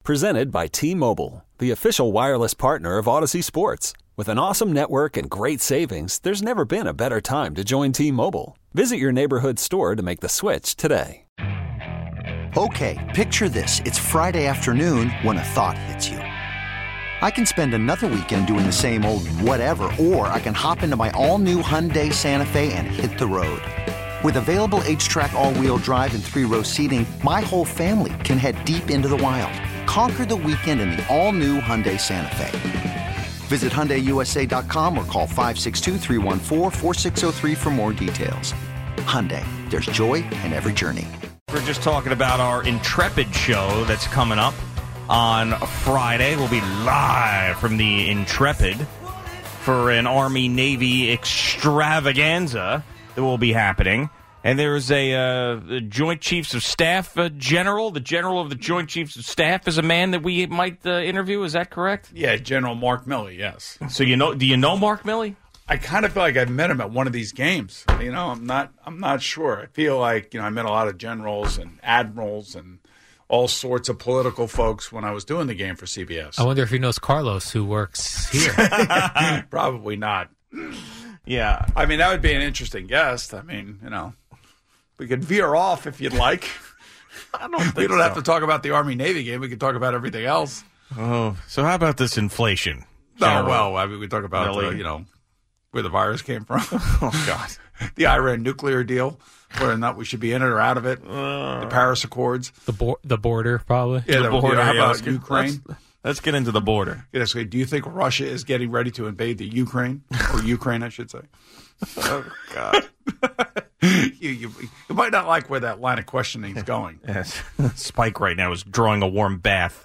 Presented by T-Mobile, the official wireless partner of Odyssey Sports. With an awesome network and great savings, there's never been a better time to join T-Mobile. Visit your neighborhood store to make the switch today. Okay, picture this. It's Friday afternoon when a thought hits you. I can spend another weekend doing the same old whatever, or I can hop into my all-new Hyundai Santa Fe and hit the road. With available H-Track all-wheel drive and 3-row seating, my whole family can head deep into the wild. Conquer the weekend in the all-new Hyundai Santa Fe. Visit HyundaiUSA.com or call 562-314-4603 for more details. Hyundai, there's joy in every journey. We're just talking about our Intrepid show that's coming up on Friday. We'll be live from the Intrepid for an Army-Navy extravaganza that will be happening. And there's a Joint Chiefs of Staff general. The general of the Joint Chiefs of Staff is a man that we might interview. Is that correct? Yeah, General Mark Milley, yes. So do you know Mark Milley? I kind of feel like I've met him at one of these games. I'm not sure. I feel like, I met a lot of generals and admirals and all sorts of political folks when I was doing the game for CBS. I wonder if he knows Carlos, who works here. Probably not. Yeah. I mean, that would be an interesting guest. We could veer off if you'd like. We don't have to talk about the Army-Navy game. We could talk about everything else. Oh, so how about this inflation? We talk about, where the virus came from. Oh, God. The Iran nuclear deal, whether or not we should be in it or out of it. The Paris Accords. The border, probably. Yeah, the border. How about Ukraine? Let's get into the border. Yes, do you think Russia is getting ready to invade the Ukraine? Or Ukraine, I should say. Oh, God. You might not like where that line of questioning is going. Yes. Spike right now is drawing a warm bath.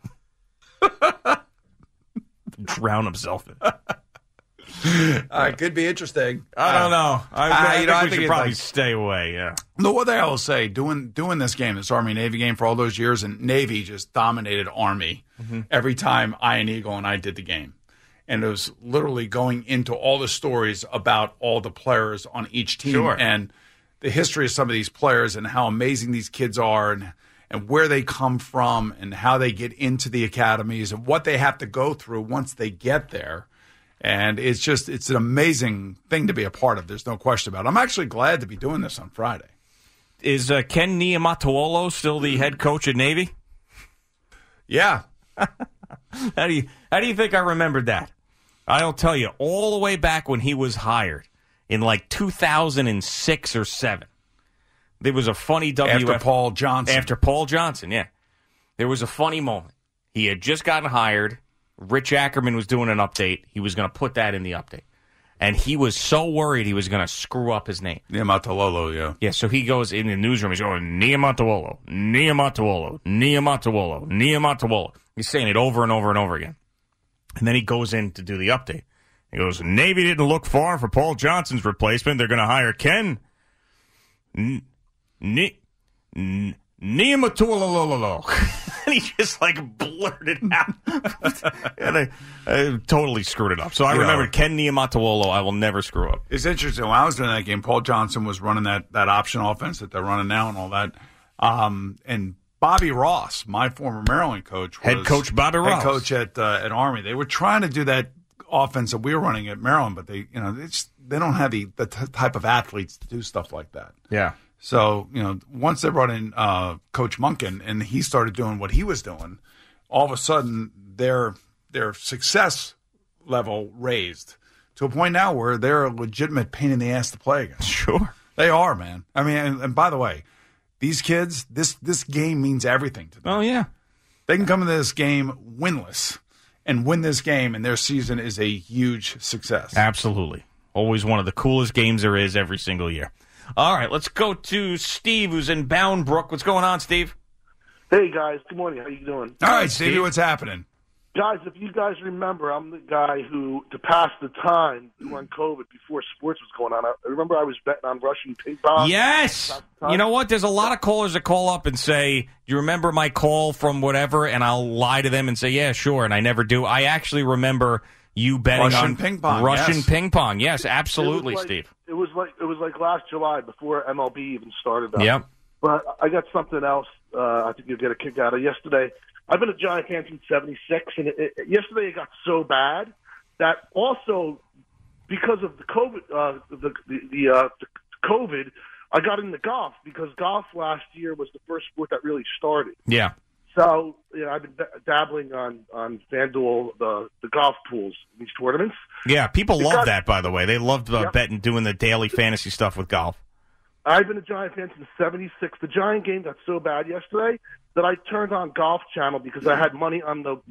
Drown himself in. Could be interesting. I don't know. I think we should probably like, stay away. Yeah. No, what the hell will say? Doing this game, this Army-Navy game for all those years, and Navy just dominated Army every time Ian Eagle and I did the game. And it was literally going into all the stories about all the players on each team and the history of some of these players and how amazing these kids are and where they come from and how they get into the academies and what they have to go through once they get there. And it's an amazing thing to be a part of. There's no question about it. I'm actually glad to be doing this on Friday. Is Ken Niumatalolo still the head coach at Navy? Yeah. How do you think I remembered that? I'll tell you, all the way back when he was hired in like 2006 or 7, there was a funny After Paul Johnson, yeah. There was a funny moment. He had just gotten hired. Rich Ackerman was doing an update. He was going to put that in the update. And he was so worried he was going to screw up his name. Niumatalolo, yeah. Yeah, so he goes in the newsroom. He's going, Niumatalolo, Niumatalolo, Niumatalolo, Niumatalolo. He's saying it over and over and over again. And then he goes in to do the update. He goes, Navy didn't look far for Paul Johnson's replacement. They're going to hire Ken Niumatalolo. And he just blurted out. And I totally screwed it up. So I remember Ken Niumatalolo. I will never screw up. It's interesting. When I was doing that game, Paul Johnson was running that option offense that they're running now and all that. And Bobby Ross, my former Maryland coach, was head coach Bobby Ross, head coach at Army. They were trying to do that offense that we were running at Maryland, but they don't have the type of athletes to do stuff like that. Yeah. So once they brought in Coach Monken and he started doing what he was doing, all of a sudden their success level raised to a point now where they're a legitimate pain in the ass to play against. Sure, they are, man. I mean, and by the way. These kids, this game means everything to them. Oh, yeah. They can come into this game winless and win this game, and their season is a huge success. Absolutely. Always one of the coolest games there is every single year. All right, let's go to Steve, who's in Bound Brook. What's going on, Steve? Hey, guys. Good morning. How you doing? All right, Stevie, what's happening? Guys, if you guys remember, I'm the guy who, to pass the time during COVID before sports was going on, I remember I was betting on Russian ping pong. Yes! You know what? There's a lot of callers that call up and say, do you remember my call from whatever? And I'll lie to them and say, yeah, sure, and I never do. I actually remember you betting on ping pong, Russian yes. ping pong. Yes, absolutely, Steve. It was like last July before MLB even started. Yep. But I got something else I think you'll get a kick out of. Yesterday, I've been a Giant fan since '76, and yesterday it got so bad that also because of the COVID, I got into golf because golf last year was the first sport that really started. Yeah. So I've been dabbling on FanDuel, the golf pools, these tournaments. Yeah, people love that, by the way. They loved betting, doing the daily fantasy stuff with golf. I've been a Giant fan since '76. The Giant game got so bad yesterday that I turned on Golf Channel because I had money on the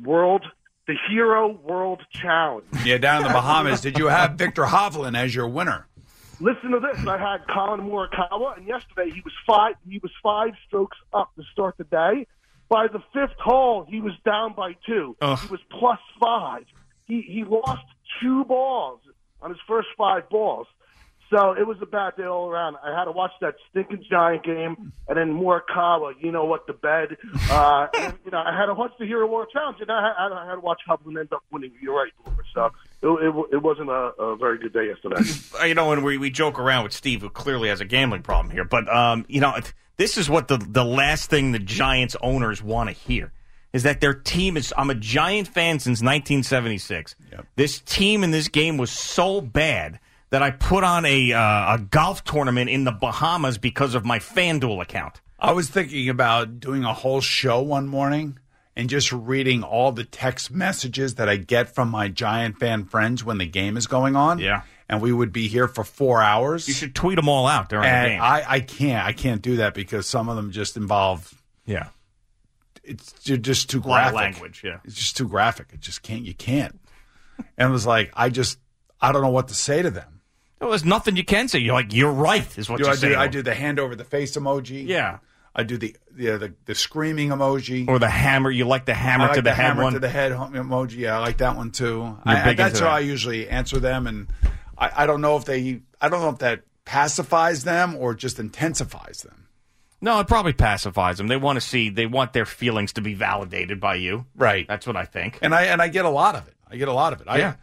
Hero World Challenge. Yeah, down in the Bahamas. Did you have Victor Hovland as your winner? Listen to this. I had Colin Morikawa, and yesterday he was five strokes up to start the day. By the fifth hole, he was down by 2. Ugh. He was +5. He lost 2 balls on his first 5 balls. So it was a bad day all around. I had to watch that stinking Giant game, and then Morikawa, to bed. And, I had to watch the Hero World Challenge, and I had to watch Hovland end up winning. You're right, Boomer. So it wasn't a very good day yesterday. And we joke around with Steve, who clearly has a gambling problem here. But, this is what the last thing the Giants owners want to hear, is that their team is – I'm a Giant fan since 1976. Yep. This team in this game was so bad that I put on a golf tournament in the Bahamas because of my FanDuel account. I was thinking about doing a whole show one morning and just reading all the text messages that I get from my Giant fan friends when the game is going on. Yeah. And we would be here for 4 hours. You should tweet them all out during the game. I can't do that because some of them just involve. Yeah. It's just too A lot graphic. of language, yeah. It's just too graphic. You can't. And it was like, I don't know what to say to them. Well, there's nothing you can say. You're like, you're right, is what you say. I do the hand over the face emoji. Yeah. I do the screaming emoji. Or the hammer. You like the hammer to the head hammer one? to the head emoji. Yeah, I like that one too. Big That's into how that. I usually answer them, and I don't know if that pacifies them or just intensifies them. No, it probably pacifies them. They want their feelings to be validated by you. Right. That's what I think. And I get a lot of it. Yeah.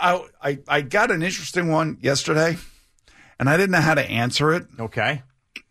I got an interesting one yesterday, and I didn't know how to answer it. Okay.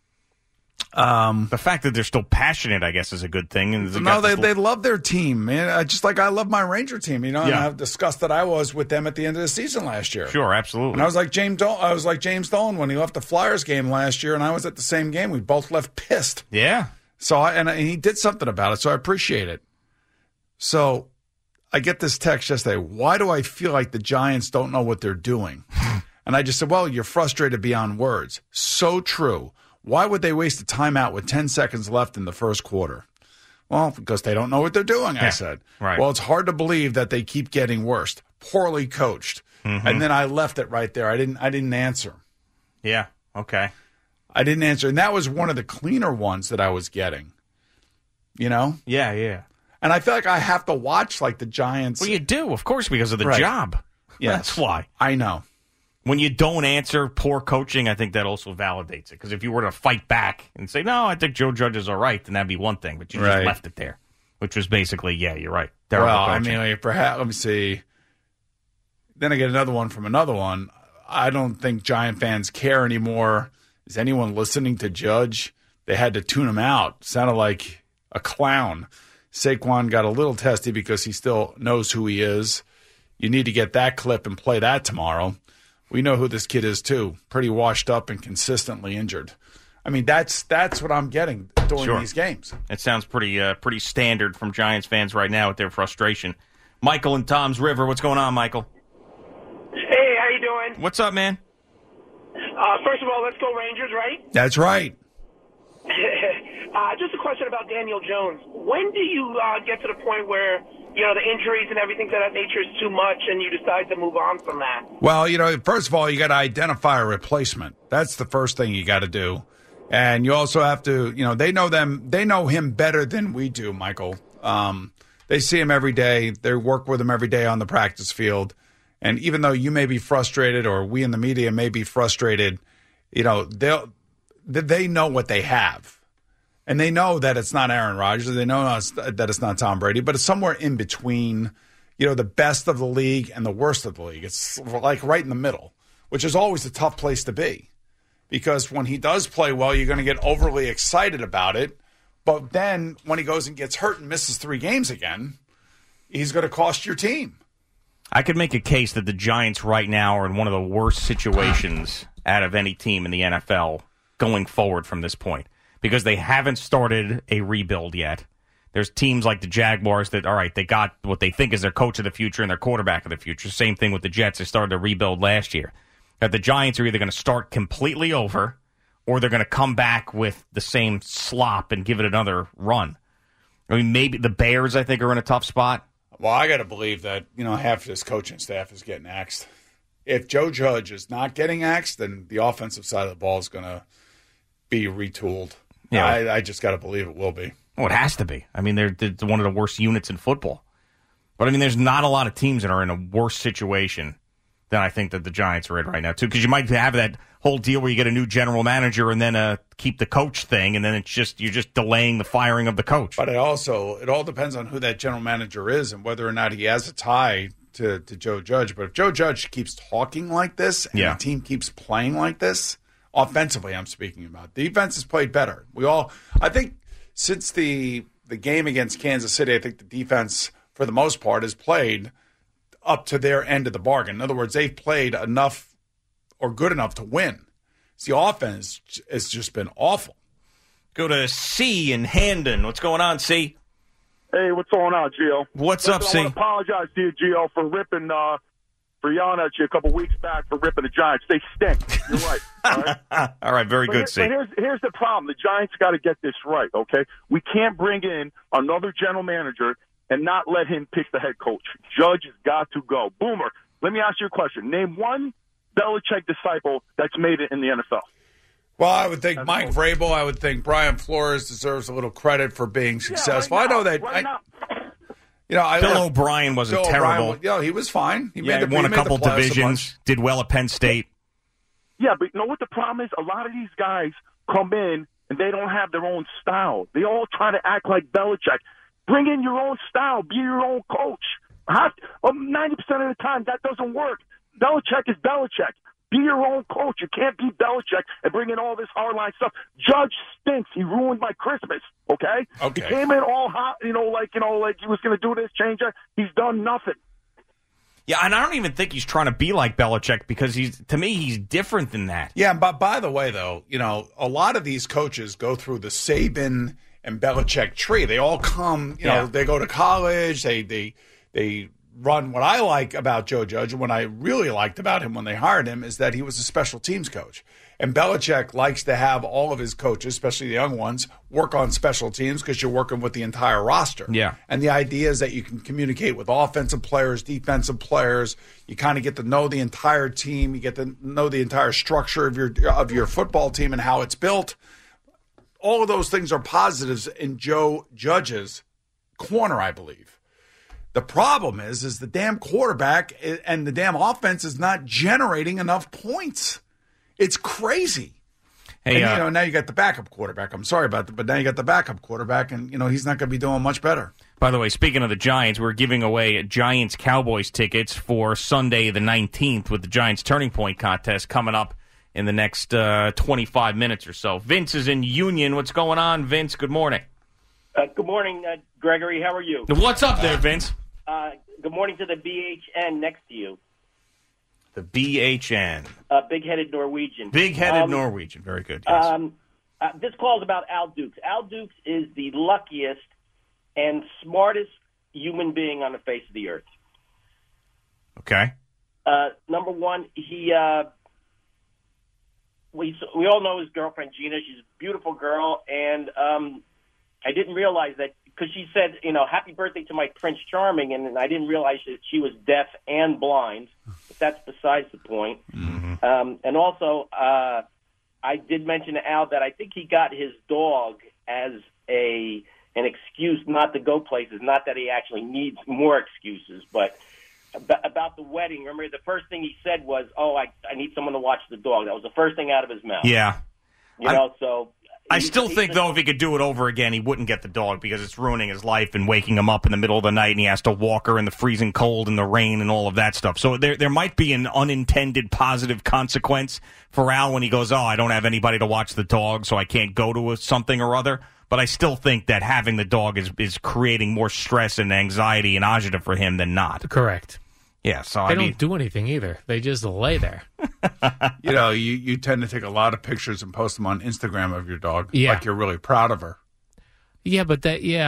The fact that they're still passionate, I guess, is a good thing. And They love their team, man. Just like I love my Ranger team, And Yeah. I've discussed that I was with them at the end of the season last year. Sure, absolutely. And I was like James Dolan when he left the Flyers game last year, and I was at the same game. We both left pissed. Yeah. So and he did something about it, so I appreciate it. So I get this text yesterday. Why do I feel like the Giants don't know what they're doing? And I just said, well, you're frustrated beyond words. So true. Why would they waste a timeout with 10 seconds left in the first quarter? Well, because they don't know what they're doing, I said. Right. Well, it's hard to believe that they keep getting worse. Poorly coached. Mm-hmm. And then I left it right there. I didn't answer. Yeah. Okay. I didn't answer. And that was one of the cleaner ones that I was getting. Yeah, yeah. And I feel like I have to watch like the Giants. Well, you do, of course, because of the Right. job. Yes. That's why. I know. When you don't answer poor coaching, I think that also validates it. Because if you were to fight back and say, no, I think Joe Judge is all right, then that'd be one thing. But you just Right. left it there, which was basically, yeah, you're right. Terrible Well, coaching. I mean, perhaps, let me see. Then I get another one from another one. I don't think Giant fans care anymore. Is anyone listening to Judge? They had to tune him out. Sounded like a clown. Saquon got a little testy because he still knows who he is. You need to get that clip and play that tomorrow. We know who this kid is, too. Pretty washed up and consistently injured. I mean, that's what I'm getting during Sure. these games. It sounds pretty standard from Giants fans right now with their frustration. Michael in Tom's River. What's going on, Michael? Hey, how you doing? What's up, man? First of all, let's go Rangers, right? That's right. Just a question about Daniel Jones. When do you get to the point where, the injuries and everything of that nature is too much and you decide to move on from that? Well, first of all, you got to identify a replacement. That's the first thing you got to do. And you also have to, they know him better than we do, Michael. They see him every day. They work with him every day on the practice field. And even though you may be frustrated or we in the media may be frustrated, they know what they have. And they know that it's not Aaron Rodgers. They know that it's not Tom Brady, but it's somewhere in between, the best of the league and the worst of the league. It's like right in the middle, which is always a tough place to be. because when he does play well, you're going to get overly excited about it. But then when he goes and gets hurt and misses 3 games again, he's going to cost your team. I could make a case that the Giants right now are in one of the worst situations out of any team in the NFL going forward from this point because they haven't started a rebuild yet. There's teams like the Jaguars that, all right, they got what they think is their coach of the future and their quarterback of the future. Same thing with the Jets. They started to rebuild last year. That the Giants are either going to start completely over or they're going to come back with the same slop and give it another run. I mean, maybe the Bears, I think, are in a tough spot. Well, I got to believe that, half of this coaching staff is getting axed. If Joe Judge is not getting axed, then the offensive side of the ball is going to be retooled. Yeah. I just got to believe it will be. Well, it has to be. I mean, they're one of the worst units in football. But, I mean, there's not a lot of teams that are in a worse situation than I think that the Giants are in right now, too, because you might have that whole deal where you get a new general manager and then keep the coach thing, and then you're just delaying the firing of the coach. But it all depends on who that general manager is and whether or not he has a tie to Joe Judge. But if Joe Judge keeps talking like this and the team keeps playing like this, offensively I'm speaking about, defense has played better. I think since the game against Kansas City, I think the defense, for the most part, has played up to their end of the bargain. In other words, they've played enough or good enough to win. The offense has just been awful. Go to C in Handon. What's going on, C? Hey, what's going on, Gio? What's up, C? I want to apologize to you, Gio, for yelling at you a couple weeks back for ripping the Giants. They stink. You're right. All right, all right, very good, C. But here's the problem. The Giants got to get this right, okay? We can't bring in another general manager and not let him pick the head coach. Judge has got to go. Boomer, let me ask you a question. Name one Belichick disciple that's made it in the NFL. Well, I would think Mike Vrabel. I would think Brian Flores deserves a little credit for being successful. Right now, I know that. Right now. Bill O'Brien wasn't terrible. He was fine. He won a couple divisions, did well at Penn State. Yeah, but you know what the problem is? A lot of these guys come in and they don't have their own style. They all try to act like Belichick. Bring in your own style. Be your own coach. 90% of the time, that doesn't work. Belichick is Belichick. Be your own coach. You can't be Belichick and bring in all this hardline stuff. Judge stinks. He ruined my Christmas. Okay. He came in all hot. Like he was going to do this, change that. He's done nothing. Yeah, and I don't even think he's trying to be like Belichick because to me he's different than that. Yeah, but by the way, though, a lot of these coaches go through the Saban and Belichick tree. They all come. They go to college. They run. What I like about Joe Judge, and what I really liked about him when they hired him, is that he was a special teams coach. And Belichick likes to have all of his coaches, especially the young ones, work on special teams because you're working with the entire roster. Yeah. And the idea is that you can communicate with offensive players, defensive players. You kind of get to know the entire team. You get to know the entire structure of your football team and how it's built. All of those things are positives in Joe Judge's corner, I believe. The problem is the damn quarterback and the damn offense is not generating enough points. It's crazy. Hey, and, now you got the backup quarterback. I'm sorry about that, but now you got the backup quarterback, and he's not going to be doing much better. By the way, speaking of the Giants, we're giving away Giants-Cowboys tickets for Sunday the 19th with the Giants Turning Point contest coming up in the next 25 minutes or so. Vince is in Union. What's going on, Vince? Good morning. Good morning, Gregory. How are you? What's up there, Vince? Good morning to the BHN next to you. The BHN. Big-headed Norwegian. Big-headed Norwegian. Very good. Yes. This call is about Al Dukes. Al Dukes is the luckiest and smartest human being on the face of the earth. Okay. Number one, we all know his girlfriend, Gina. She's a beautiful girl, and I didn't realize that because she said, happy birthday to my Prince Charming, and I didn't realize that she was deaf and blind. But that's besides the point. Mm-hmm. And also, I did mention to Al that I think he got his dog as an excuse not to go places, not that he actually needs more excuses, but about the wedding. Remember, the first thing he said was, I need someone to watch the dog. That was the first thing out of his mouth. Yeah. So I still think, though, if he could do it over again, he wouldn't get the dog because it's ruining his life and waking him up in the middle of the night, and he has to walk her in the freezing cold and the rain and all of that stuff. So there might be an unintended positive consequence for Al when he goes, I don't have anybody to watch the dog, so I can't go to something or other. But I still think that having the dog is creating more stress and anxiety and agita for him than not. Correct. Yeah, so they don't do anything either. They just lay there. You tend to take a lot of pictures and post them on Instagram of your dog, like you're really proud of her. Yeah, but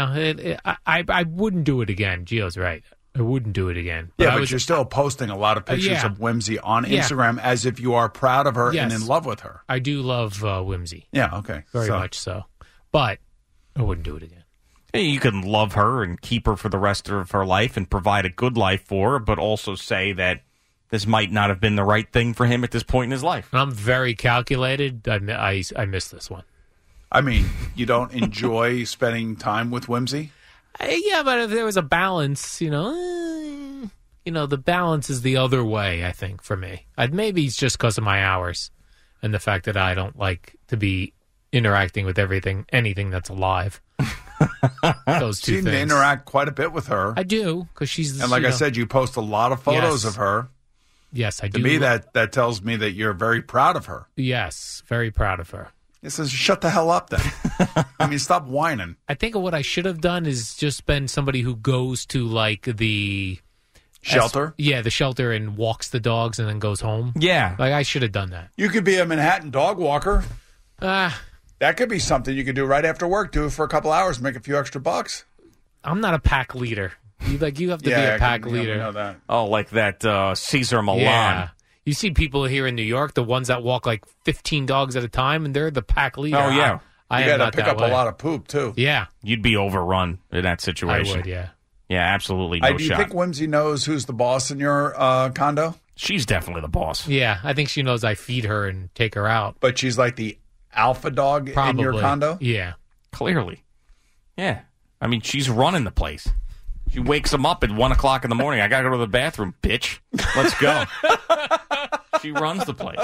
I wouldn't do it again. Gio's right. I wouldn't do it again. But you're still posting a lot of pictures of Whimsy on Instagram as if you are proud of her and in love with her. I do love Whimsy. Yeah, okay. Very much so. But I wouldn't do it again. You can love her and keep her for the rest of her life and provide a good life for her, but also say that this might not have been the right thing for him at this point in his life. I'm very calculated. I missed this one. I mean, you don't enjoy spending time with Whimsy? Yeah, but if there was a balance, the balance is the other way, I think, for me. Maybe it's just because of my hours and the fact that I don't like to be interacting with anything that's alive. Those two things. You things. Interact quite a bit with her. I do, because she's... And like I said, you post a lot of photos of her. Yes, I do. To me, that tells me that you're very proud of her. Yes, very proud of her. It says, shut the hell up then. I mean, stop whining. I think what I should have done is just been somebody who goes to, like, the... Shelter? The shelter, and walks the dogs and then goes home. Yeah. Like, I should have done that. You could be a Manhattan dog walker. That could be something you could do right after work. Do it for a couple hours, make a few extra bucks. I'm not a pack leader. You have to be a pack leader. Know that. Oh, like that Cesar Millan. Yeah. You see people here in New York, the ones that walk like 15 dogs at a time, and they're the pack leader. Oh, yeah. You got to pick up a lot of poop, too. Yeah. You'd be overrun in that situation. I would, yeah. Yeah, absolutely no shot. Do you think Whimsy knows who's the boss in your condo? She's definitely the boss. Yeah, I think she knows I feed her and take her out. But she's like the alpha dog in your condo? Yeah. Clearly. Yeah. I mean, she's running the place. She wakes him up at 1 o'clock in the morning. I got to go to the bathroom, bitch. Let's go. She runs the place.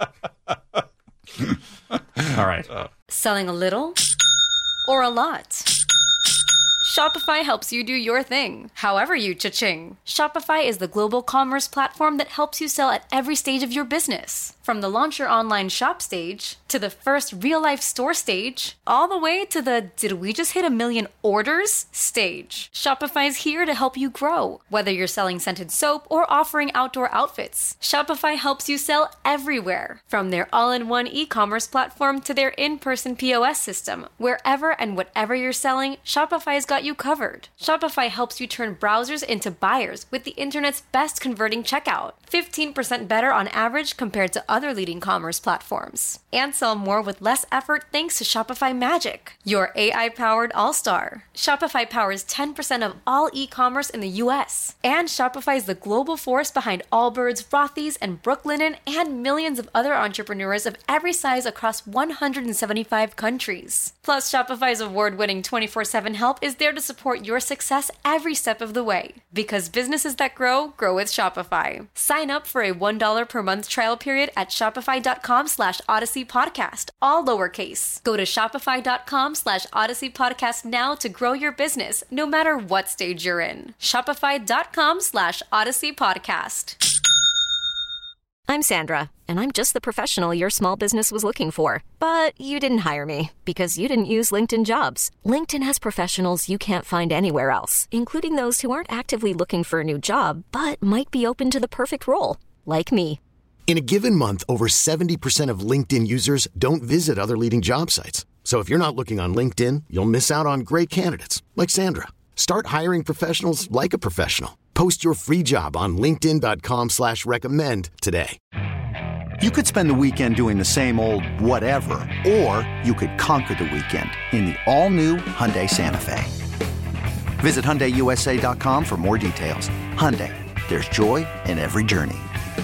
All right. Selling a little or a lot? Shopify helps you do your thing, however you cha-ching. Shopify is the global commerce platform that helps you sell at every stage of your business. From the launch your online shop stage, to the first real-life store stage, all the way to the did we just hit 1 million orders stage. Shopify's here to help you grow. Whether you're selling scented soap or offering outdoor outfits, Shopify helps you sell everywhere. From their all-in-one e-commerce platform to their in-person POS system. Wherever and whatever you're selling, Shopify's got you covered. Shopify helps you turn browsers into buyers with the internet's best converting checkout. 15% better on average compared to other leading commerce platforms. And sell more with less effort thanks to Shopify Magic, your AI-powered all-star. Shopify powers 10% of all e-commerce in the U.S. And Shopify is the global force behind Allbirds, Rothy's, and Brooklinen, and millions of other entrepreneurs of every size across 175 countries. Plus, Shopify's award-winning 24/7 help is there to support your success every step of the way. Because businesses that grow, grow with Shopify. Sign up for a $1 per month trial period at shopify.com/Odyssey Podcast, all lowercase. Go to shopify.com/Odyssey Podcast now to grow your business, no matter what stage you're in. Shopify.com/Odyssey Podcast. I'm Sandra, and I'm just the professional your small business was looking for. But you didn't hire me because you didn't use LinkedIn Jobs. LinkedIn has professionals you can't find anywhere else, including those who aren't actively looking for a new job, but might be open to the perfect role, like me. In a given month, over 70% of LinkedIn users don't visit other leading job sites. So if you're not looking on LinkedIn, you'll miss out on great candidates like Sandra. Start hiring professionals like a professional. Post your free job on linkedin.com/recommend today. You could spend the weekend doing the same old whatever, or you could conquer the weekend in the all-new Hyundai Santa Fe. Visit HyundaiUSA.com for more details. Hyundai, there's joy in every journey.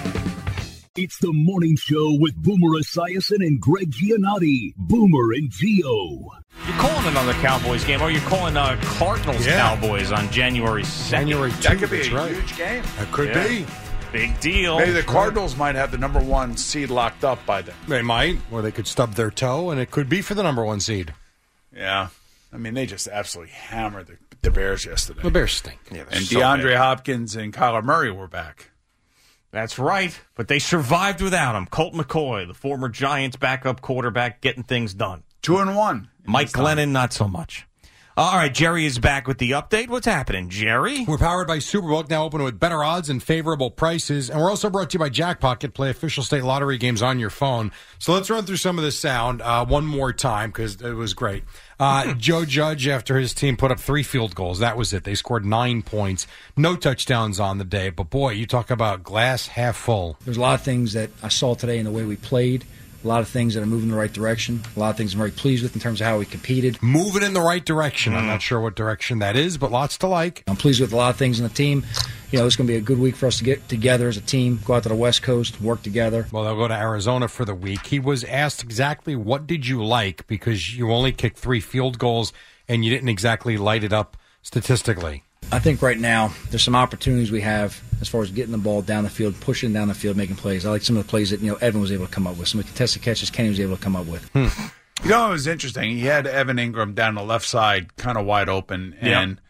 It's the morning show with Boomer Esiason and Greg Giannotti. Boomer and Gio. You're calling another Cowboys game, or you're calling Cardinals Cowboys on January 2nd. That could be a huge game. That could be. Big deal. Maybe the Cardinals might have the number 1 seed locked up by then. They might, or they could stub their toe, and it could be for the number 1 seed. Yeah. I mean, they just absolutely hammered the Bears yesterday. The Bears stink. Yeah, and DeAndre Hopkins and Kyler Murray were back. That's right, but they survived without him. Colt McCoy, the former Giants backup quarterback, getting things done. 2-1. Mike Glennon, not so much. All right, Jerry is back with the update. What's happening, Jerry? We're powered by Superbook, now open with better odds and favorable prices. And we're also brought to you by Jackpocket. Play official state lottery games on your phone. So let's run through some of the sound one more time because it was great. Joe Judge, after his team put up 3 field goals, that was it. They scored 9 points. No touchdowns on the day. But, boy, you talk about glass half full. There's a lot of things that I saw today in the way we played. A lot of things that are moving in the right direction. A lot of things I'm very pleased with in terms of how we competed. Moving in the right direction. I'm not sure what direction that is, but lots to like. I'm pleased with a lot of things in the team. You know, it's going to be a good week for us to get together as a team, go out to the West Coast, work together. Well, they'll go to Arizona for the week. He was asked exactly what did you like because you only kicked 3 field goals and you didn't exactly light it up statistically. I think right now there's some opportunities we have as far as getting the ball down the field, pushing down the field, making plays. I like some of the plays that Evan was able to come up with, some of the contested catches Kenny was able to come up with. You know, it was interesting. He had Evan Ingram down the left side, kind of wide open, and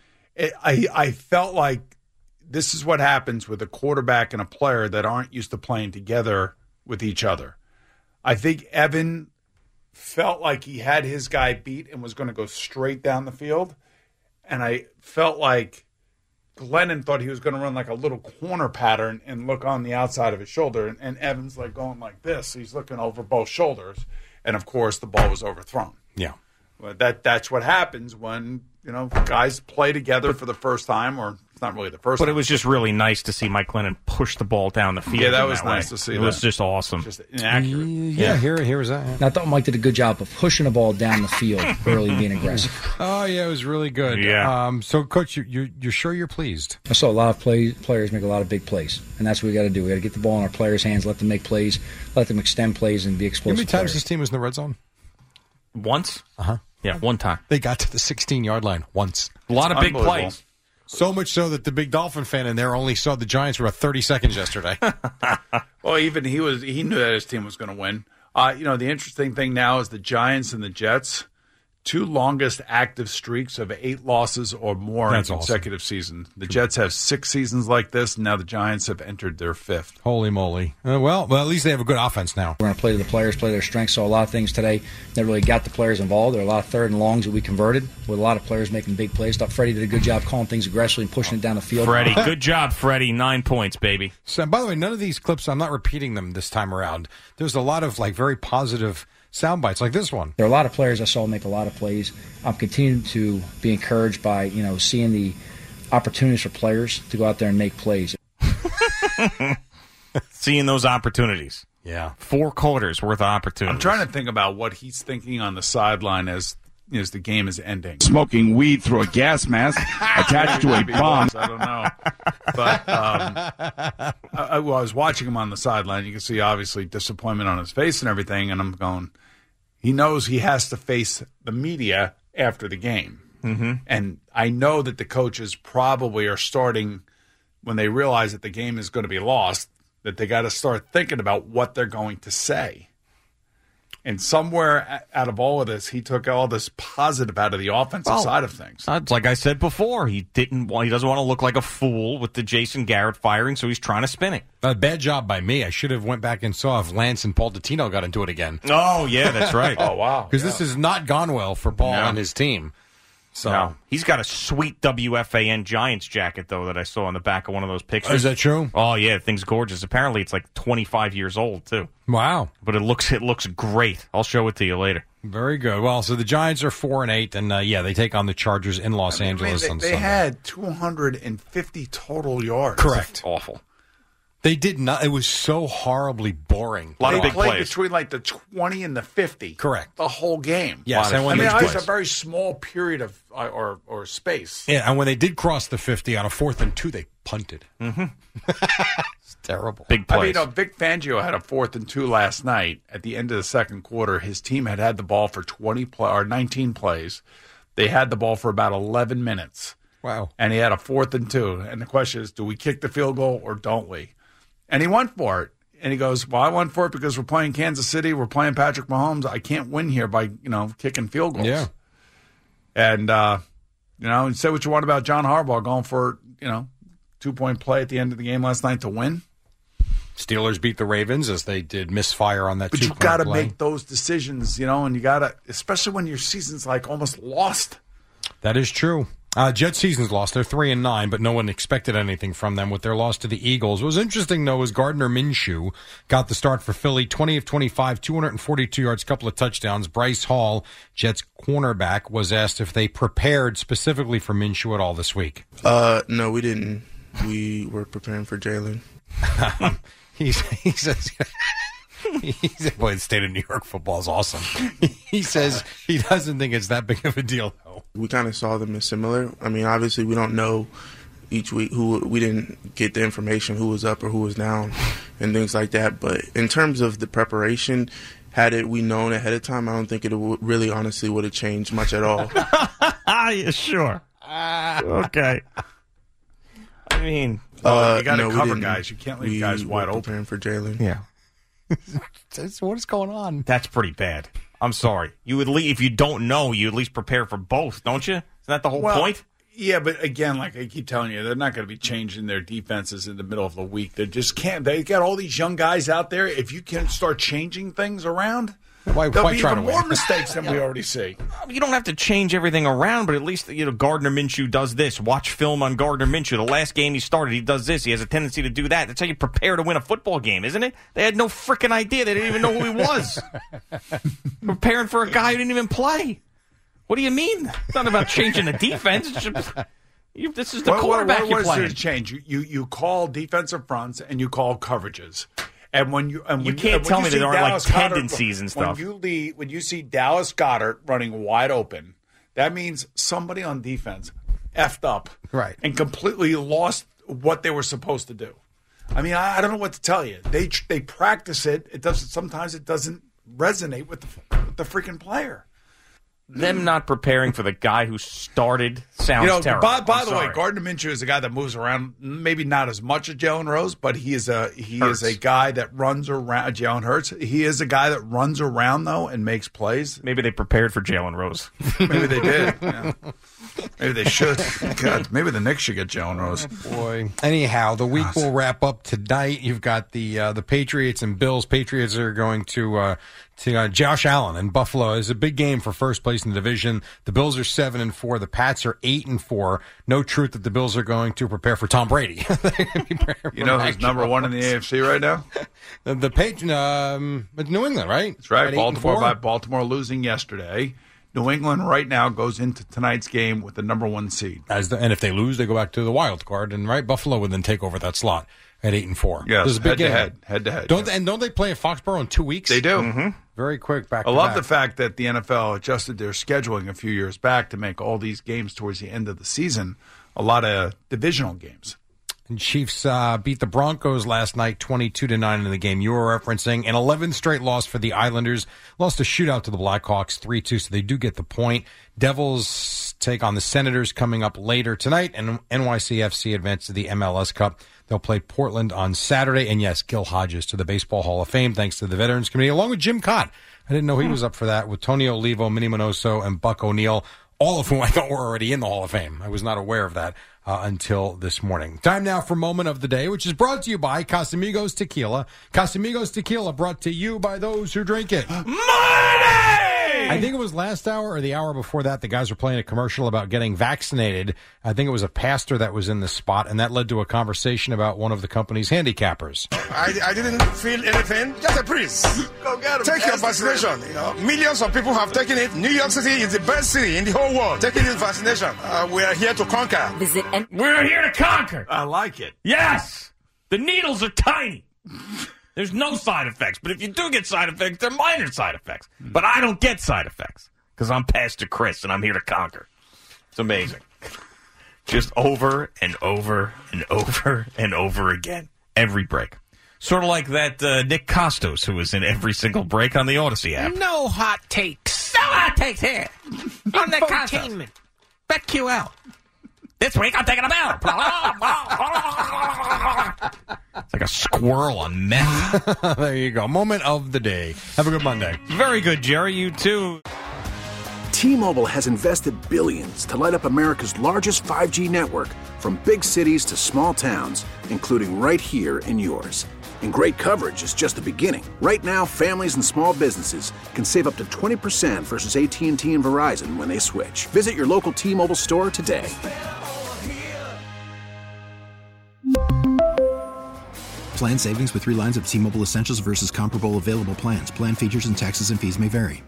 I felt like this is what happens with a quarterback and a player that aren't used to playing together with each other. I think Evan felt like he had his guy beat and was going to go straight down the field. And I felt like Glennon thought he was going to run like a little corner pattern and look on the outside of his shoulder. And Evan's like going like this. He's looking over both shoulders. And, of course, the ball was overthrown. Yeah. But that's what happens when, guys play together for the first time, or it's not really the first time. But it was just really nice to see Mike Glennon push the ball down the field. Yeah, that was nice to see. It was just awesome. Just inaccurate. Yeah, here was that. And I thought Mike did a good job of pushing the ball down the field early and being aggressive. Oh, yeah, it was really good. Yeah. So, Coach, you're sure you're pleased? I saw a lot of players make a lot of big plays, and that's what we got to do. We got to get the ball in our players' hands, let them make plays, let them extend plays, and be explosive. How many times players. this team was in the red zone? Once? Uh-huh. Yeah, one time. They got to the 16-yard line once. A lot of big plays. So much so that the big Dolphin fan in there only saw the Giants for about 30 seconds yesterday. Well, even he knew that his team was going to win. The interesting thing now is the Giants and the Jets, 2 longest active streaks of 8 losses or more in consecutive seasons. The Jets have 6 seasons like this, and now the Giants have entered their 5th. Holy moly. Well, at least they have a good offense now. We're going to play to the players, play their strengths. So a lot of things today that really got the players involved. There are a lot of 3rd and longs that we converted with a lot of players making big plays. Thought Freddie did a good job calling things aggressively and pushing it down the field. Freddie, good job, Freddie. 9 points, baby. So, by the way, none of these clips, I'm not repeating them this time around. There's a lot of very positive sound bites like this one. There are a lot of players I saw make a lot of plays. I'm continuing to be encouraged by, seeing the opportunities for players to go out there and make plays. Seeing those opportunities. Yeah. 4 quarters worth of opportunities. I'm trying to think about what he's thinking on the sideline as the game is ending. Smoking weed through a gas mask attached to a bomb. I don't know. But I was watching him on the sideline. You can see, obviously, disappointment on his face and everything. And I'm going, he knows he has to face the media after the game. Mm-hmm. And I know that the coaches probably are starting, when they realize that the game is going to be lost, that they got to start thinking about what they're going to say. And somewhere out of all of this, he took all this positive out of the offensive side of things. It's like I said before, he doesn't want to look like a fool with the Jason Garrett firing, so he's trying to spin it. A bad job by me. I should have went back and saw if Lance and Paul Dottino got into it again. Oh, yeah, that's right. Oh, wow. Because this has not gone well for Paul and his team. So no. He's got a sweet WFAN Giants jacket, though, that I saw on the back of one of those pictures. Is that true? Oh, yeah, the thing's gorgeous. Apparently, it's like 25 years old, too. Wow. But it looks great. I'll show it to you later. Very good. Well, so the Giants are 4-8, and they take on the Chargers in Los Angeles on Sunday. They had 250 total yards. Correct. That's awful. They did not. It was so horribly boring. A lot of big played plays. Between like the 20 and the 50. Correct. The whole game. Yes. It's a very small period of or space. Yeah, and when they did cross the 50 on a 4th and 2, they punted. Mm-hmm. It's terrible. Big plays. Vic Fangio had a 4th and 2 last night. At the end of the second quarter, his team had the ball for 19 plays. They had the ball for about 11 minutes. Wow. And he had a 4th and 2. And the question is, do we kick the field goal or don't we? And he went for it. And he goes, well, I went for it because we're playing Kansas City. We're playing Patrick Mahomes. I can't win here by, kicking field goals. Yeah. And, say what you want about John Harbaugh going for, 2-point play at the end of the game last night to win. Steelers beat the Ravens as they did misfire on that 2-point play. But you got to make those decisions, and you got to, especially when your season's like almost lost. That is true. Jets season's lost. They're 3-9, but no one expected anything from them with their loss to the Eagles. What was interesting, though, is Gardner Minshew got the start for Philly, 20 of 25, 242 yards, couple of touchdowns. Bryce Hall, Jets cornerback, was asked if they prepared specifically for Minshew at all this week. No, we didn't. We were preparing for Jalen. He says... boy, the state of New York football is awesome. He says he doesn't think it's that big of a deal, though. We kind of saw them as similar. I mean, obviously, we don't know each week we didn't get the information who was up or who was down and things like that. But in terms of the preparation, had we known ahead of time, I don't think it really honestly would have changed much at all. Yeah, sure. Okay. I mean, you got to cover guys. You can't leave guys wide open. Preparing for Jalen. Yeah. What is going on? That's pretty bad. I'm sorry. You would if you don't know, you at least prepare for both, don't you? Isn't that the whole point? Yeah, but again, like I keep telling you, they're not going to be changing their defenses in the middle of the week. They just can't. They got all these young guys out there. If you can start changing things around, there'll be even more mistakes than we already see. You don't have to change everything around, but at least Gardner Minshew does this. Watch film on Gardner Minshew. The last game he started, he does this. He has a tendency to do that. That's how you prepare to win a football game, isn't it? They had no freaking idea. They didn't even know who he was. Preparing for a guy who didn't even play. What do you mean? It's not about changing the defense. This is the quarterback you're playing. What is change? You call defensive fronts and you call coverages. And when you can't tell me that there aren't like tendencies and stuff. When you see Dallas Goedert running wide open, that means somebody on defense effed up, right, and completely lost what they were supposed to do. I mean, I don't know what to tell you. They practice it. It doesn't. Sometimes it doesn't resonate with the freaking player. Them not preparing for the guy who started sounds terrible. By the way, Gardner Minshew is a guy that moves around, maybe not as much as Jalen Rose, but he is a guy that runs around. Jalen Hurts. He is a guy that runs around though and makes plays. Maybe they prepared for Jalen Rose. Maybe they did. Yeah. Maybe they should. God, maybe the Knicks should get Jalen Rose. Oh, boy. Anyhow, the week will wrap up tonight. You've got the Patriots and Bills. Patriots are going to Josh Allen in Buffalo. It's a big game for first place in the division. The Bills are 7-4. The Pats are 8-4. No truth that the Bills are going to prepare for Tom Brady. You know who's number one in the AFC right now? The Patriots. It's New England, right? That's right. Baltimore losing yesterday. New England right now goes into tonight's game with the number one seed. And if they lose, they go back to the wild card. And Buffalo would then take over that slot at 8-4. Yes, this is a big head to head. Don't they play at Foxborough in 2 weeks? They do. Mm-hmm. Very quick back. I love the fact that the NFL adjusted their scheduling a few years back to make all these games towards the end of the season a lot of divisional games. And Chiefs beat the Broncos last night 22-9 in the game you were referencing. An 11th straight loss for the Islanders. Lost a shootout to the Blackhawks 3-2, so they do get the point. Devils take on the Senators coming up later tonight, and NYCFC advance to the MLS Cup. They'll play Portland on Saturday. And yes, Gil Hodges to the Baseball Hall of Fame, thanks to the Veterans Committee, along with Jim Cott. I didn't know he was up for that, with Tony Olivo, Minnie Minoso, and Buck O'Neill, all of whom I thought were already in the Hall of Fame. I was not aware of that until this morning. Time now for Moment of the Day, which is brought to you by Casamigos Tequila. Casamigos Tequila brought to you by those who drink it. Money! I think it was last hour or the hour before that, the guys were playing a commercial about getting vaccinated. I think it was a pastor that was in the spot, and that led to a conversation about one of the company's handicappers. I didn't feel anything. Just a breeze. Go get him. Take your vaccination. Millions of people have taken it. New York City is the best city in the whole world taking this vaccination. We are here to conquer. We're here to conquer. I like it. Yes. The needles are tiny. There's no side effects, but if you do get side effects, they're minor side effects. But I don't get side effects because I'm Pastor Chris and I'm here to conquer. It's amazing. Just over and over and over and over again. Every break. Sort of like that Nick Costos who was in every single break on the Odyssey app. No hot takes. No hot takes here. I'm Nick Costos. BetQL. This week I'm taking a bell. It's Like a squirrel on meth. There you go. Moment of the day. Have a good Monday. Very good, Jerry. You too. T-Mobile has invested billions to light up America's largest 5G network, from big cities to small towns, including right here in yours. And great coverage is just the beginning. Right now, families and small businesses can save up to 20% versus AT&T and Verizon when they switch. Visit your local T-Mobile store today. Plan savings with 3 lines of T-Mobile Essentials versus comparable available plans. Plan features and taxes and fees may vary.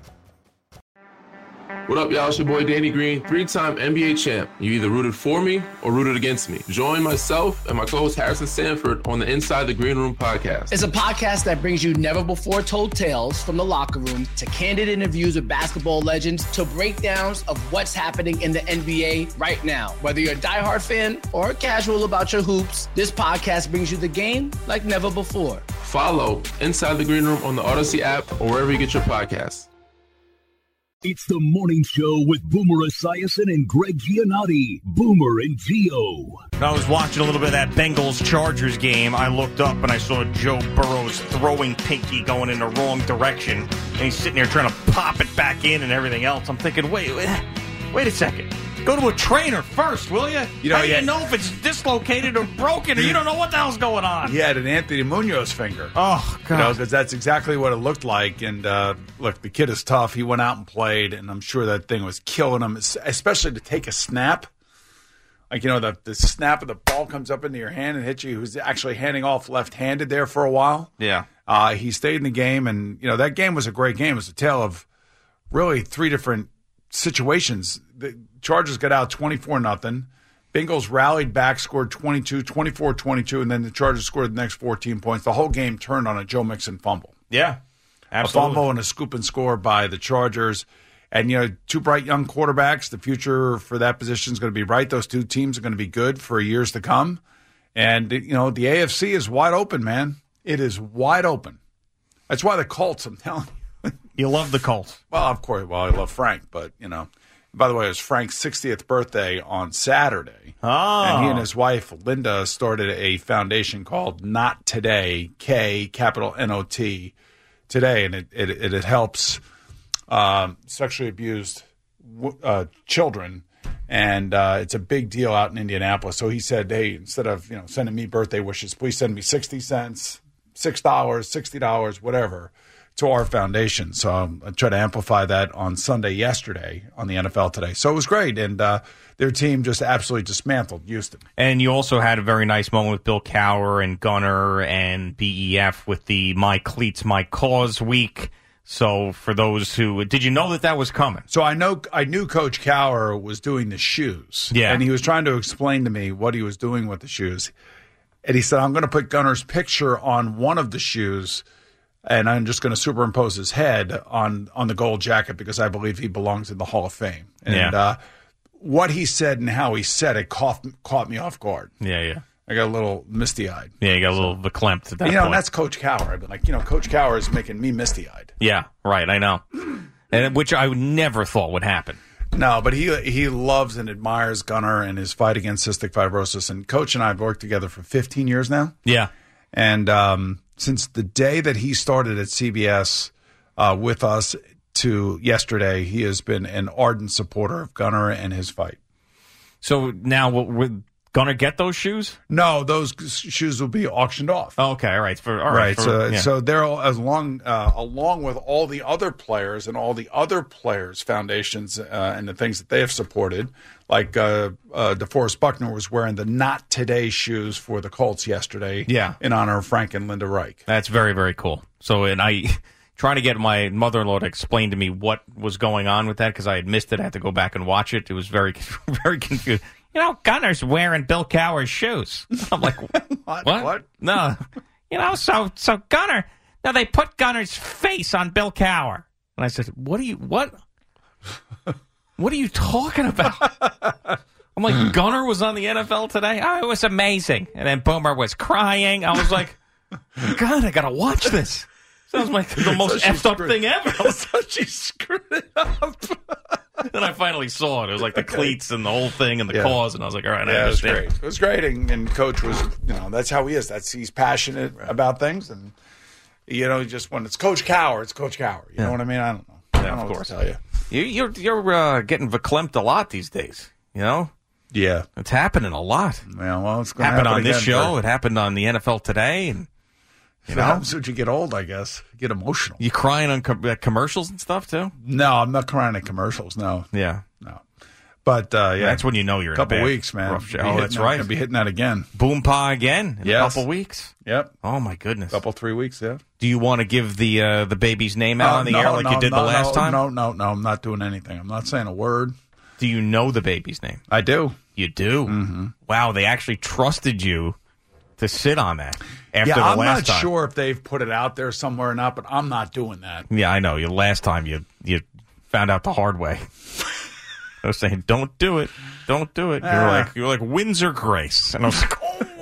What up, y'all? It's your boy Danny Green, 3-time NBA champ. You either rooted for me or rooted against me. Join myself and my co-host Harrison Sanford on the Inside the Green Room podcast. It's a podcast that brings you never-before-told tales from the locker room to candid interviews with basketball legends to breakdowns of what's happening in the NBA right now. Whether you're a diehard fan or casual about your hoops, this podcast brings you the game like never before. Follow Inside the Green Room on the Odyssey app or wherever you get your podcasts. It's the morning show with Boomer Esiason and Greg Giannotti. Boomer and Gio. When I was watching a little bit of that Bengals-Chargers game, I looked up and I saw Joe Burrow's throwing pinky going in the wrong direction. And he's sitting there trying to pop it back in and everything else. I'm thinking, wait a second. Go to a trainer first, will you? You know, How do you know if it's dislocated or broken, or you don't know what the hell's going on? He had an Anthony Munoz finger. Oh, God. You know, because that's exactly what it looked like. And, look, the kid is tough. He went out and played, and I'm sure that thing was killing him, especially to take a snap. Like, you know, the snap of the ball comes up into your hand and hits you. He was actually handing off left-handed there for a while. Yeah. He stayed in the game, and, you know, that game was a great game. It was a tale of really 3 different situations. The Chargers got out 24-0. Bengals rallied back, scored 24-22, and then the Chargers scored the next 14 points. The whole game turned on a Joe Mixon fumble. Yeah, absolutely. A fumble and a scoop and score by the Chargers. And, you know, 2 bright young quarterbacks. The future for that position is going to be bright. Those 2 teams are going to be good for years to come. And, you know, the AFC is wide open, man. It is wide open. That's why the Colts, I'm telling you. You love the Colts. Well, of course. Well, I love Frank, but, you know. By the way, it was Frank's 60th birthday on Saturday. Oh. And he and his wife, Linda, started a foundation called Not Today, K, capital N-O-T, today. And it helps sexually abused children. And it's a big deal out in Indianapolis. So he said, hey, instead of, you know, sending me birthday wishes, please send me 60 cents, $6, $60, whatever, to our foundation. So I tried to amplify that on Sunday yesterday on the NFL Today. So it was great. And their team just absolutely dismantled Houston. And you also had a very nice moment with Bill Cowher and Gunner and BEF with the My Cleats, My Cause week. So for those who, did you know that was coming? So I knew Coach Cowher was doing the shoes. Yeah. And he was trying to explain to me what he was doing with the shoes. And he said, I'm going to put Gunner's picture on one of the shoes, and I'm just going to superimpose his head on the gold jacket because I believe he belongs in the Hall of Fame. And what he said and how he said it caught me off guard. Yeah. I got a little misty-eyed. Yeah, you got a little verklempt at that point. You know, and that's Coach Cowher. I've been like, you know, Coach Cowher is making me misty-eyed. Yeah, right, I know. And which I never thought would happen. No, but he loves and admires Gunner and his fight against cystic fibrosis. And Coach and I have worked together for 15 years now. Yeah. And since the day that he started at CBS with us to yesterday, he has been an ardent supporter of Gunner and his fight. So now would Gunner get those shoes? No, those shoes will be auctioned off. Oh, okay, all right. So they're along with all the other players and all the other players' foundations and the things that they have supported. Like DeForest Buckner was wearing the Not Today shoes for the Colts yesterday. Yeah. In honor of Frank and Linda Reich. That's very, very cool. So, and I trying to get my mother-in-law to explain to me what was going on with that because I had missed it. I had to go back and watch it. It was very, very confusing. You know, Gunner's wearing Bill Cowher's shoes. I'm like, what? No. You know, so Gunner, now they put Gunner's face on Bill Cowher. And I said, what are you talking about? I'm like, Gunner was on the NFL Today? Oh, it was amazing. And then Boomer was crying. I was like, God, I got to watch this. Sounds like the most effed up thing ever. So she screwed it up. Then I finally saw it. It was like the cleats and the whole thing and the Yeah. cause, and I was like, all right, I Yeah, it was understand. great. It was great, and Coach was, that's how he is. He's passionate about things, and just when it's Coach Cowher, it's Coach Cowher. You know what I mean? I don't know. I don't know what to tell you. You're getting verklempt a lot these days. Yeah, it's happening a lot. Well, it's going to happened happen on this again, show. Bert. It happened on the NFL Today, and It happens when you get old, I guess. You get emotional. You crying on commercials and stuff too? No, I'm not crying at commercials. No. Yeah. No. But yeah, that's when you know you're in a couple bad, weeks, man. rough shape. Be Oh, hitting that's that- right. Gonna be hitting that again. Boom Pa again in a Yes. couple weeks. Yep. Oh my goodness. 3 weeks. Yeah. Do you want to give the baby's name out on the air like you did the last time? No. I'm not doing anything. I'm not saying a word. Do you know the baby's name? I do. You do? Mm-hmm. Wow, they actually trusted you to sit on that after the I'm last not time. sure if they've put it out there somewhere or not, but I'm not doing that. Yeah, I know. Last time you found out the hard way. I was saying, don't do it. Don't do it. You were like Windsor Grace. And I was like,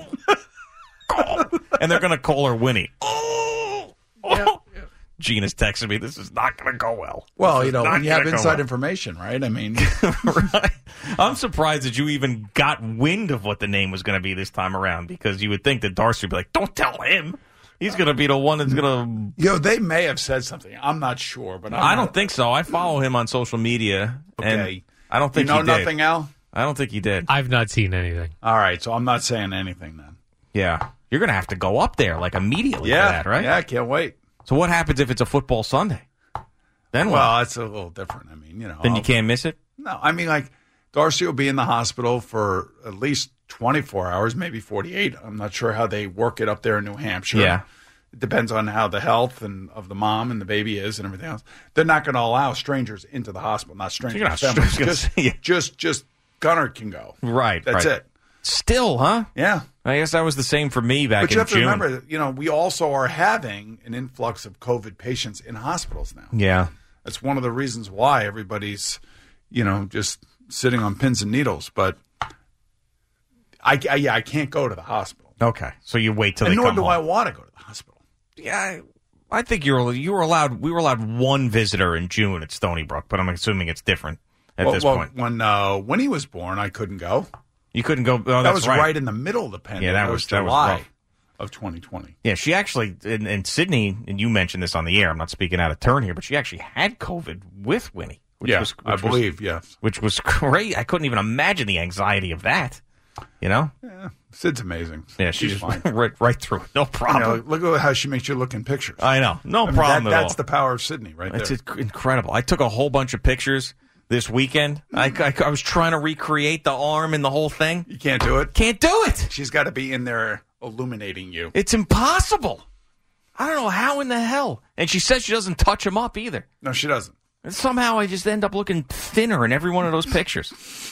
oh. And they're going to call her Winnie. Oh. Gina's texting me, this is not going to go well. Well, This is not when you have gonna go inside well. information, right? I mean, Right. I'm surprised that you even got wind of what the name was going to be this time around, because you would think that Darcy would be like, don't tell him. He's going to be the one that's going to... they may have said something. I'm not sure, but I don't think so. I follow him on social media. Okay. And I don't think you know he did. nothing, Al? I don't think he did. I've not seen anything. All right, so I'm not saying anything then. Yeah. You're going to have to go up there like immediately Yeah, for that, right? yeah, I can't wait. So what happens if it's a football Sunday? Then what? Well, it's a little different. I mean, Then you can't miss it? No, I mean, like, Darcy will be in the hospital for at least 24 hours, maybe 48. I'm not sure how they work it up there in New Hampshire. Yeah. It depends on how the health and of the mom and the baby is and everything else. They're not going to allow strangers into the hospital, not strangers. You're not families. Just Gunner can go. Right. That's right. it. Still, huh? Yeah. I guess that was the same for me back But you in have to June. remember, we also are having an influx of COVID patients in hospitals now. Yeah. That's one of the reasons why everybody's, just sitting on pins and needles. But I can't go to the hospital. Okay. So you wait till And they nor come do home. I want to go to the hospital. Yeah, I think we were allowed one visitor in June at Stony Brook, but I'm assuming it's different at this point. When he was born, I couldn't go. You couldn't go. Oh, that that's was right. in the middle of the pandemic. Yeah, that was that was July rough. of 2020. Yeah, she actually in Sydney, and you mentioned this on the air. I'm not speaking out of turn here, but she actually had COVID with Winnie. I believe, yes. Which was great. I couldn't even imagine the anxiety of that. Yeah, Sid's amazing. Yeah, she's fine. right through it. No problem. Look at how she makes you look in pictures. I know. No problem at all. That's the power of Sydney right It's there. incredible. I took a whole bunch of pictures this weekend. I was trying to recreate the arm and the whole thing. You can't do it? Can't do it. She's got to be in there illuminating you. It's impossible. I don't know how in the hell. And she says she doesn't touch him up either. No, she doesn't. And somehow I just end up looking thinner in every one of those pictures.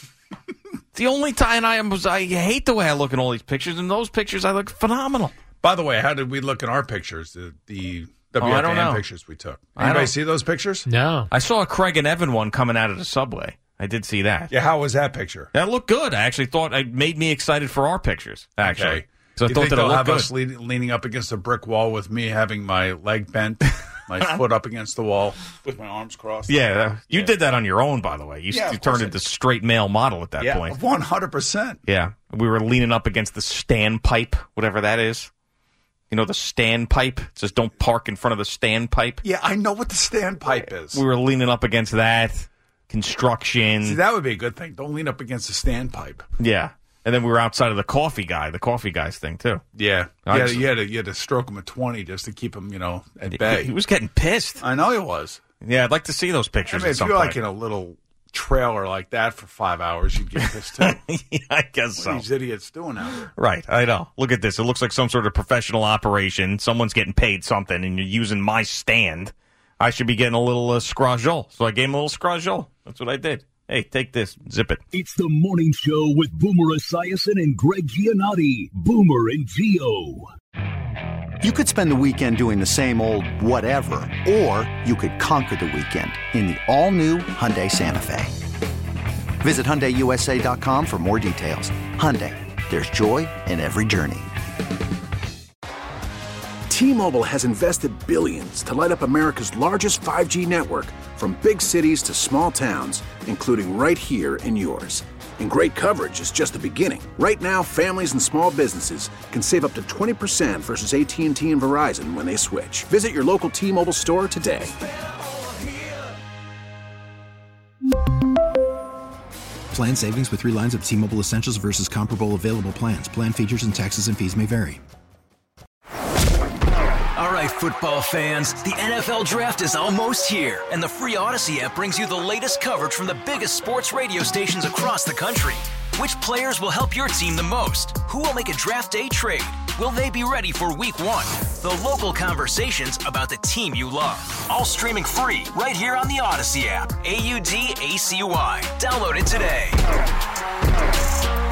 It's the only time I hate the way I look in all these pictures. In those pictures, I look phenomenal. By the way, how did we look in our pictures? The I don't know. WFAN pictures we took. Anybody see those pictures? No. I saw a Craig and Evan one coming out of the subway. I did see that. Yeah, how was that picture? That looked good. I actually thought it made me excited for our pictures, actually. Okay. So I You thought think that it they'll looked have good. us leaning up against a brick wall with me having my leg bent, my foot up against the wall with my arms crossed? Yeah, you did that on your own, by the way. You Yeah, of turned course into straight male model at that Yeah, point. 100%. Yeah, we were leaning up against the standpipe, whatever that is. You know, the standpipe? It says don't park in front of the standpipe. Yeah, I know what the standpipe is. We were leaning up against that. Construction. See, that would be a good thing. Don't lean up against the standpipe. Yeah. And then we were outside of the coffee guy's thing, too. Yeah. I Yeah, just- you had to stroke him at 20 just to keep him, at bay. He was getting pissed. I know he was. Yeah, I'd like to see those pictures I mean, at if some you're point. like in a little trailer like that for 5 hours, you'd get pissed too. Yeah, I guess What so. are these idiots doing out there? Right, I know. Look at this. It looks like some sort of professional operation. Someone's getting paid something, and you're using my stand. I should be getting a little scrajol. So I gave him a little scrajol. That's what I did. Hey, take this. Zip it. It's the morning show with Boomer Esiason and Greg Giannotti. Boomer and Gio. You could spend the weekend doing the same old whatever, or you could conquer the weekend in the all-new Hyundai Santa Fe. Visit HyundaiUSA.com for more details. Hyundai, there's joy in every journey. T-Mobile has invested billions to light up America's largest 5G network, from big cities to small towns, including right here in yours. And great coverage is just the beginning. Right now, families and small businesses can save up to 20% versus AT&T and Verizon when they switch. Visit your local T-Mobile store today. Plan savings with 3 lines of T-Mobile Essentials versus comparable available plans. Plan features and taxes and fees may vary. All right, football fans, the NFL Draft is almost here, and the free Odyssey app brings you the latest coverage from the biggest sports radio stations across the country. Which players will help your team the most? Who will make a draft day trade? Will they be ready for Week 1? The local conversations about the team you love. All streaming free right here on the Odyssey app. AUDACY. Download it today.